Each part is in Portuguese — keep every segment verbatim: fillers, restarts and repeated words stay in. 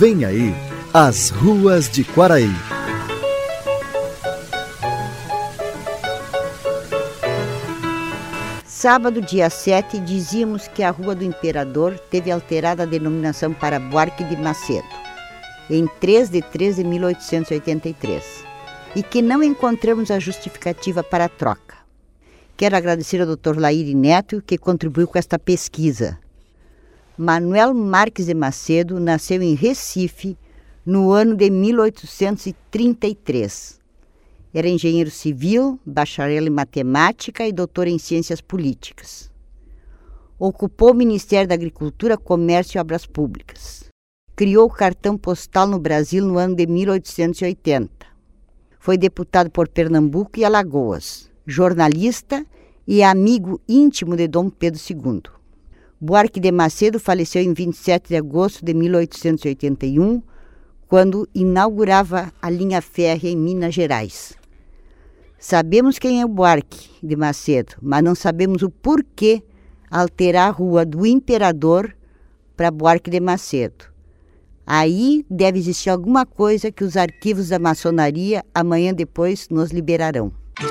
Vem aí, as ruas de Quaraí. Sábado, dia sete, dizíamos que a Rua do Imperador teve alterada a denominação para Buarque de Macedo, em três de três de mil oitocentos e oitenta e três, e que não encontramos a justificativa para a troca. Quero agradecer ao doutor Laíri Neto, que contribuiu com esta pesquisa. Manuel Marques de Macedo nasceu em Recife no ano de mil oitocentos e trinta e três. Era engenheiro civil, bacharel em matemática e doutor em ciências políticas. Ocupou o Ministério da Agricultura, Comércio e Obras Públicas. Criou o cartão postal no Brasil no ano de mil oitocentos e oitenta. Foi deputado por Pernambuco e Alagoas, jornalista e amigo íntimo de Dom Pedro segundo. Buarque de Macedo faleceu em vinte e sete de agosto de mil oitocentos e oitenta e um, quando inaugurava a linha férrea em Minas Gerais. Sabemos quem é o Buarque de Macedo, mas não sabemos o porquê alterar a Rua do Imperador para Buarque de Macedo. Aí deve existir alguma coisa que os arquivos da maçonaria amanhã depois nos liberarão.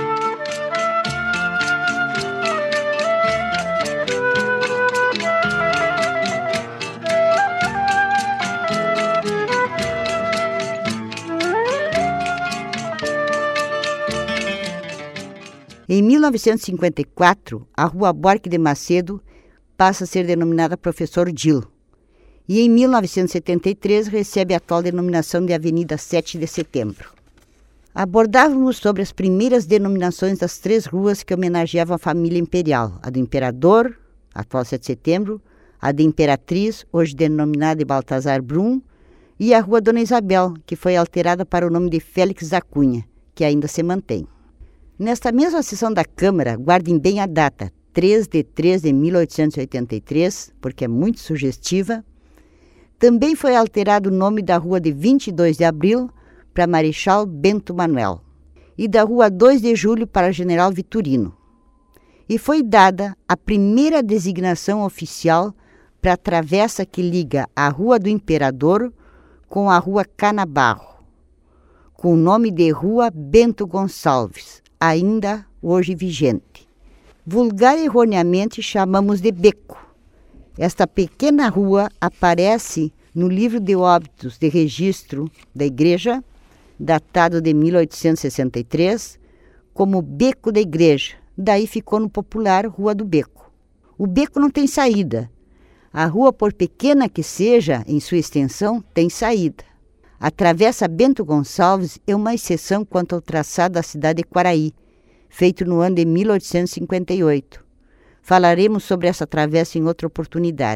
Em mil novecentos e cinquenta e quatro, a Rua Buarque de Macedo passa a ser denominada Professor Dil. E em mil novecentos e setenta e três recebe a atual denominação de Avenida sete de Setembro. Abordávamos sobre as primeiras denominações das três ruas que homenageavam a família imperial: a do Imperador, atual sete de Setembro, a da Imperatriz, hoje denominada de Baltazar Brum, e a Rua Dona Isabel, que foi alterada para o nome de Félix da Cunha, que ainda se mantém. Nesta mesma sessão da Câmara, guardem bem a data, três de três de mil oitocentos e oitenta e três, porque é muito sugestiva, também foi alterado o nome da Rua de vinte e dois de abril para Marechal Bento Manuel e da Rua dois de julho para General Vitorino. E foi dada a primeira designação oficial para a travessa que liga a Rua do Imperador com a Rua Canabarro, com o nome de Rua Bento Gonçalves, ainda hoje vigente. Vulgar e erroneamente chamamos de Beco. Esta pequena rua aparece no livro de óbitos de registro da igreja, datado de mil oitocentos e sessenta e três, como Beco da Igreja. Daí ficou no popular Rua do Beco. O beco não tem saída. A rua, por pequena que seja em sua extensão, tem saída. A Travessa Bento Gonçalves é uma exceção quanto ao traçado da cidade de Quaraí, feito no ano de mil oitocentos e cinquenta e oito. Falaremos sobre essa travessa em outra oportunidade.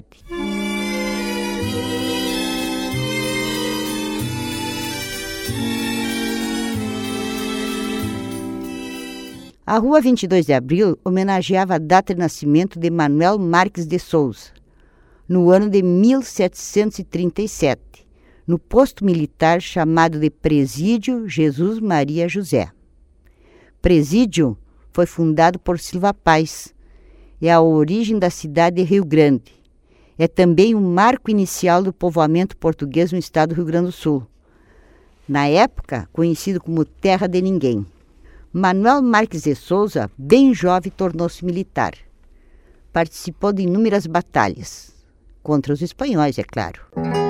A Rua vinte e dois de abril homenageava a data de nascimento de Manuel Marques de Souza, no ano de mil setecentos e trinta e sete, no posto militar chamado de Presídio Jesus Maria José. Presídio foi fundado por Silva Paz. É a origem da cidade de Rio Grande. É também o marco inicial do povoamento português no estado do Rio Grande do Sul. Na época, conhecido como Terra de Ninguém. Manuel Marques de Souza, bem jovem, tornou-se militar. Participou de inúmeras batalhas. Contra os espanhóis, é claro.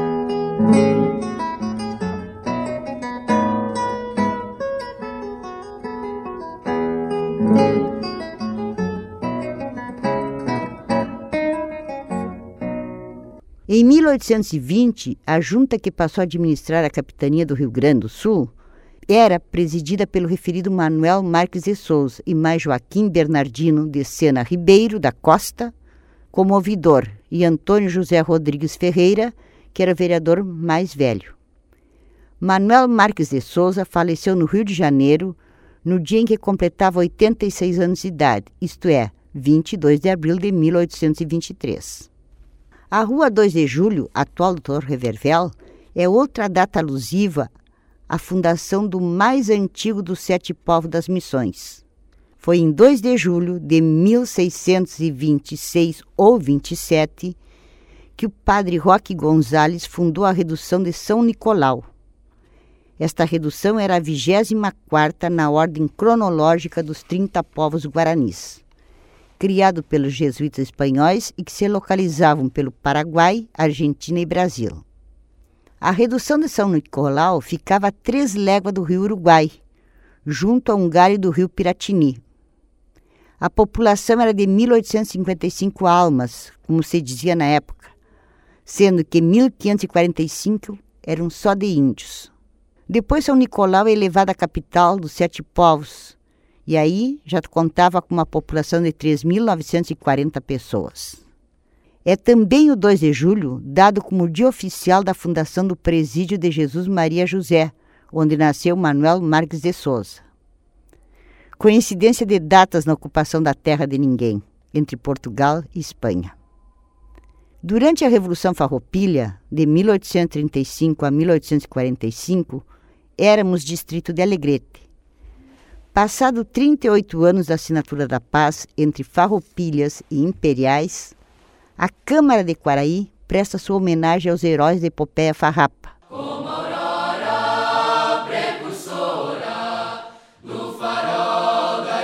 Em mil oitocentos e vinte, a junta que passou a administrar a capitania do Rio Grande do Sul era presidida pelo referido Manuel Marques de Souza e mais Joaquim Bernardino de Sena Ribeiro da Costa como ouvidor e Antônio José Rodrigues Ferreira, que era o vereador mais velho. Manuel Marques de Souza faleceu no Rio de Janeiro no dia em que completava oitenta e seis anos de idade, isto é, vinte e dois de abril de mil oitocentos e vinte e três. A Rua dois de julho, atual doutor Revervel, é outra data alusiva à fundação do mais antigo dos sete povos das missões. Foi em dois de julho de mil seiscentos e vinte e seis ou vinte e sete que o padre Roque Gonzalez fundou a redução de São Nicolau. Esta redução era a vigésima quarta na ordem cronológica dos trinta povos guaranis, criado pelos jesuítas espanhóis e que se localizavam pelo Paraguai, Argentina e Brasil. A redução de São Nicolau ficava a três léguas do rio Uruguai, junto a um galho do rio Piratini. A população era de mil oitocentas e cinquenta e cinco almas, como se dizia na época, sendo que mil quinhentos e quarenta e cinco eram só de índios. Depois São Nicolau é elevado à capital dos sete povos, e aí já contava com uma população de três mil novecentas e quarenta pessoas. É também o dois de julho dado como dia oficial da fundação do Presídio de Jesus Maria José, onde nasceu Manuel Marques de Souza. Coincidência de datas na ocupação da terra de ninguém, entre Portugal e Espanha. Durante a Revolução Farroupilha, de mil oitocentos e trinta e cinco a mil oitocentos e quarenta e cinco, éramos distrito de Alegrete. Passado trinta e oito anos da assinatura da paz entre farroupilhas e imperiais, a Câmara de Quaraí presta sua homenagem aos heróis da epopeia farrapa. Como aurora precursora do farol da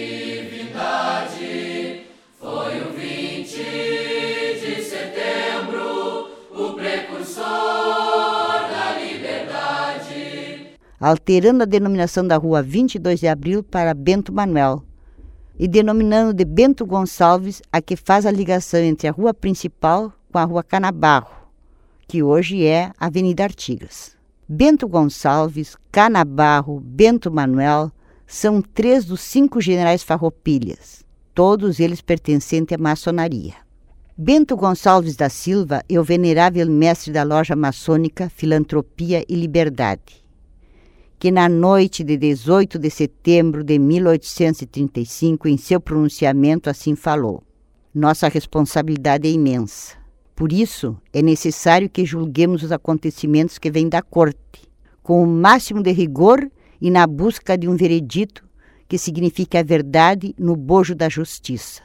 divindade, foi o vinte de setembro, o precursor da liberdade. Alterando a denominação da rua vinte e dois de abril para Bento Manuel, e denominando de Bento Gonçalves a que faz a ligação entre a rua principal com a rua Canabarro, que hoje é Avenida Artigas. Bento Gonçalves, Canabarro, Bento Manuel são três dos cinco generais farroupilhas, todos eles pertencentes à maçonaria. Bento Gonçalves da Silva é o venerável mestre da loja maçônica Filantropia e Liberdade, que na noite de dezoito de setembro de mil oitocentos e trinta e cinco, em seu pronunciamento, assim falou: nossa responsabilidade é imensa. Por isso, é necessário que julguemos os acontecimentos que vêm da corte, com o máximo de rigor e na busca de um veredito que signifique a verdade no bojo da justiça.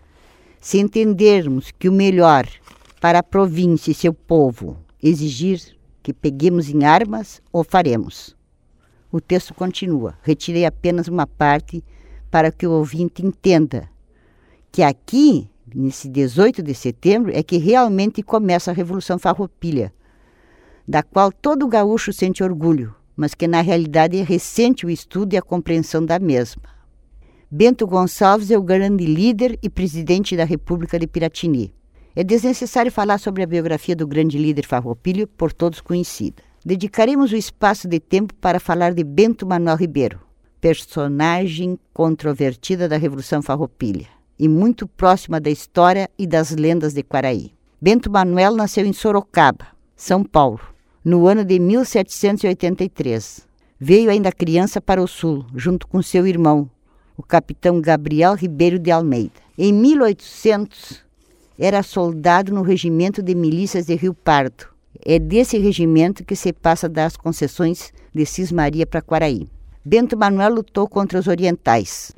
Se entendermos que o melhor para a província e seu povo exigir que peguemos em armas, o faremos. O texto continua. Retirei apenas uma parte para que o ouvinte entenda que aqui, nesse dezoito de setembro, é que realmente começa a Revolução Farroupilha, da qual todo gaúcho sente orgulho, mas que na realidade é recente o estudo e a compreensão da mesma. Bento Gonçalves é o grande líder e presidente da República de Piratini. É desnecessário falar sobre a biografia do grande líder farroupilho, por todos conhecida. Dedicaremos o espaço de tempo para falar de Bento Manuel Ribeiro, personagem controvertida da Revolução Farroupilha e muito próxima da história e das lendas de Quaraí. Bento Manuel nasceu em Sorocaba, São Paulo, no ano de mil setecentos e oitenta e três. Veio ainda criança para o sul, junto com seu irmão, o capitão Gabriel Ribeiro de Almeida. Em mil e oitocentos, era soldado no regimento de milícias de Rio Pardo. É desse regimento que se passa das concessões de Cismaria para Quaraí. Bento Manuel lutou contra os orientais.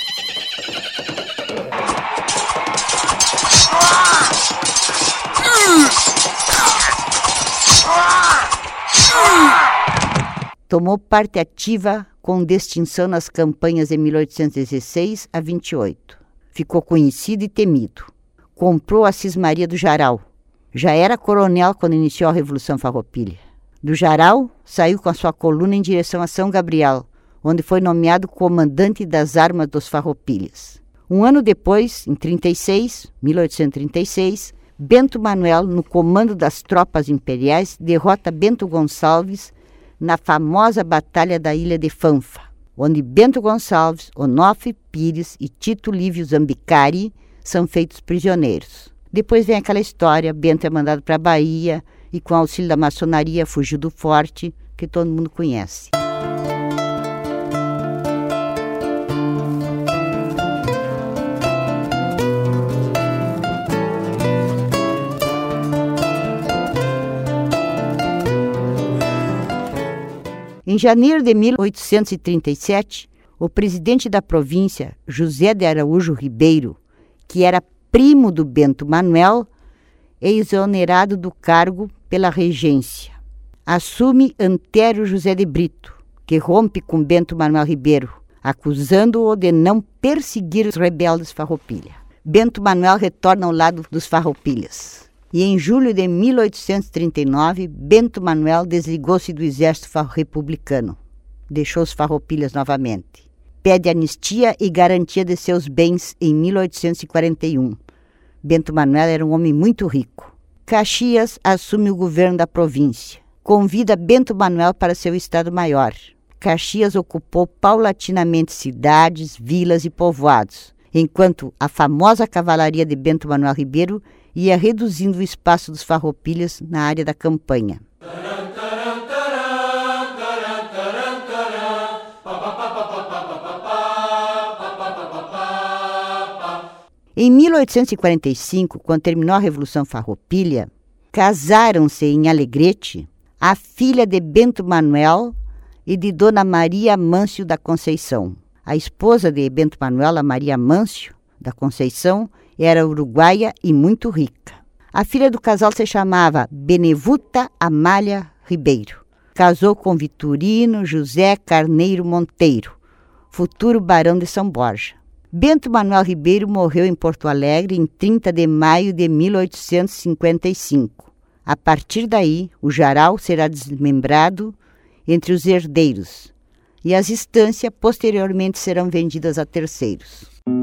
Tomou parte ativa com distinção nas campanhas de mil oitocentos e dezesseis a vinte e oito. Ficou conhecido e temido. Comprou a Cismaria do Jaral. Já era coronel quando iniciou a Revolução Farroupilha. Do Jaral, saiu com a sua coluna em direção a São Gabriel, onde foi nomeado comandante das armas dos Farroupilhas. Um ano depois, em trinta e seis, mil oitocentos e trinta e seis, Bento Manuel, no comando das tropas imperiais, derrota Bento Gonçalves na famosa Batalha da Ilha de Fanfa, onde Bento Gonçalves, Onofre Pires e Tito Lívio Zambicari são feitos prisioneiros. Depois vem aquela história, Bento é mandado para a Bahia e com auxílio da maçonaria fugiu do forte, que todo mundo conhece. Em janeiro de mil oitocentos e trinta e sete, o presidente da província, José de Araújo Ribeiro, que era primo do Bento Manuel, é exonerado do cargo pela regência. Assume Antério José de Brito, que rompe com Bento Manuel Ribeiro, acusando-o de não perseguir os rebeldes Farroupilha. Bento Manuel retorna ao lado dos Farroupilhas. E em julho de mil oitocentos e trinta e nove, Bento Manuel desligou-se do exército republicano. Deixou os Farroupilhas novamente. Pede anistia e garantia de seus bens em mil oitocentos e quarenta e um. Bento Manuel era um homem muito rico. Caxias assume o governo da província. Convida Bento Manuel para seu estado-maior. Caxias ocupou paulatinamente cidades, vilas e povoados, enquanto a famosa cavalaria de Bento Manuel Ribeiro ia reduzindo o espaço dos Farroupilhas na área da campanha. Em mil oitocentos e quarenta e cinco, quando terminou a Revolução Farroupilha, casaram-se em Alegrete a filha de Bento Manuel e de Dona Maria Amâncio da Conceição. A esposa de Bento Manuel, a Maria Amâncio da Conceição, era uruguaia e muito rica. A filha do casal se chamava Benevuta Amália Ribeiro. Casou com Vitorino José Carneiro Monteiro, futuro barão de São Borja. Bento Manuel Ribeiro morreu em Porto Alegre em trinta de maio de mil oitocentos e cinquenta e cinco. A partir daí, o Jaral será desmembrado entre os herdeiros e as estâncias posteriormente serão vendidas a terceiros.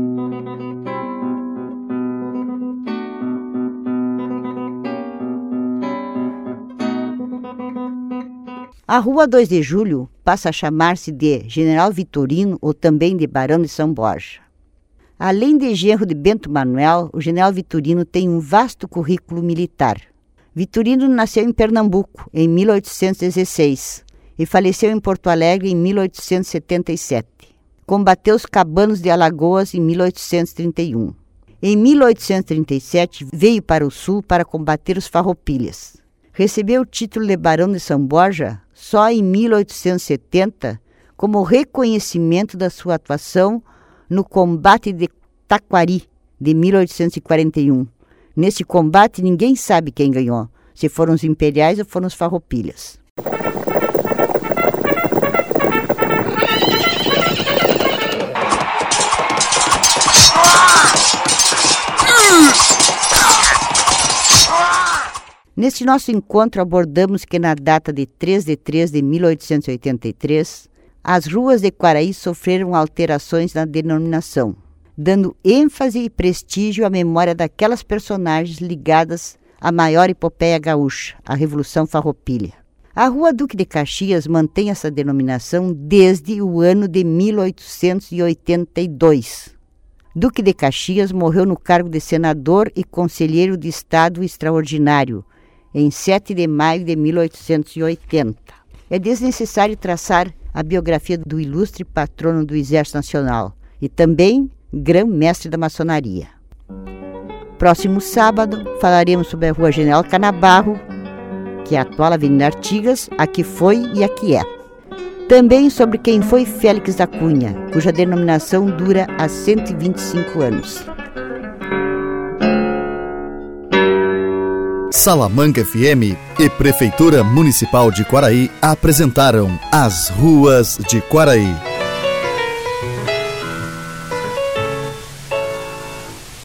A Rua dois de Julho passa a chamar-se de General Vitorino ou também de Barão de São Borja. Além de genro de Bento Manuel, o General Vitorino tem um vasto currículo militar. Vitorino nasceu em Pernambuco em mil oitocentos e dezesseis e faleceu em Porto Alegre em mil oitocentos e setenta e sete. Combateu os cabanos de Alagoas em mil oitocentos e trinta e um. Em mil oitocentos e trinta e sete, veio para o sul para combater os Farroupilhas. Recebeu o título de Barão de São Borja só em mil oitocentos e setenta, como reconhecimento da sua atuação no combate de Taquari, de mil oitocentos e quarenta e um. Nesse combate, ninguém sabe quem ganhou, se foram os imperiais ou foram os Farroupilhas. Neste nosso encontro, abordamos que na data de três de três de mil oitocentos e oitenta e três, as ruas de Quaraí sofreram alterações na denominação, dando ênfase e prestígio à memória daquelas personagens ligadas à maior epopeia gaúcha, a Revolução Farroupilha. A Rua Duque de Caxias mantém essa denominação desde o ano de mil oitocentos e oitenta e dois. Duque de Caxias morreu no cargo de senador e conselheiro de Estado extraordinário, em sete de maio de mil oitocentos e oitenta. É desnecessário traçar a biografia do ilustre patrono do Exército Nacional e também grão-mestre da maçonaria. Próximo sábado falaremos sobre a Rua General Canabarro, que é a atual Avenida Artigas, a que foi e a que é. Também sobre quem foi Félix da Cunha, cuja denominação dura há cento e vinte e cinco anos. Salamanca F M e Prefeitura Municipal de Quaraí apresentaram As Ruas de Quaraí.